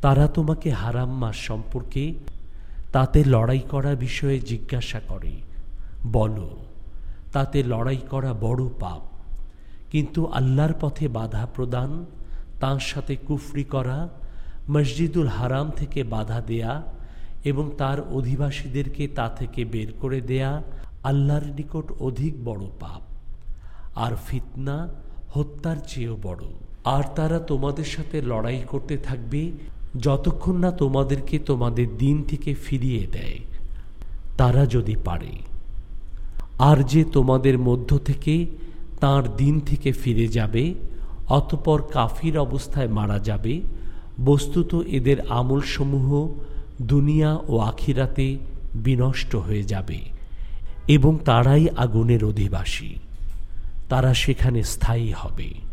তারা তোমাকে হারাম মাস সম্পর্কে তাতে লড়াই করা বিষয়ে জিজ্ঞাসা করে। বলো, তাতে লড়াই করা বড় পাপ, কিন্তু আল্লাহর পথে বাধা প্রদান, তাঁর সাথে কুফরি করা, মসজিদুল হারাম থেকে বাধা দেয়া এবং তার অধিবাসীদেরকে তা থেকে বের করে দেয়া আল্লাহর নিকট অধিক বড় পাপ, আর ফিতনা হত্যার চেয়েও বড়। আর তারা তোমাদের সাথে লড়াই করতে থাকবে যতক্ষণ না তোমাদেরকে তোমাদের দিন থেকে ফিরিয়ে দেয়, তারা যদি পারে। আর যে তোমাদের মধ্য থেকে তাঁর দিন থেকে ফিরে যাবে অতঃপর কাফির অবস্থায় মারা যাবে, বস্তুত এদের আমলসমূহ দুনিয়া ও আখিরাতে বিনষ্ট হয়ে যাবে এবং তারাই আগুনের অধিবাসী, তারা সেখানে স্থায়ী হবে।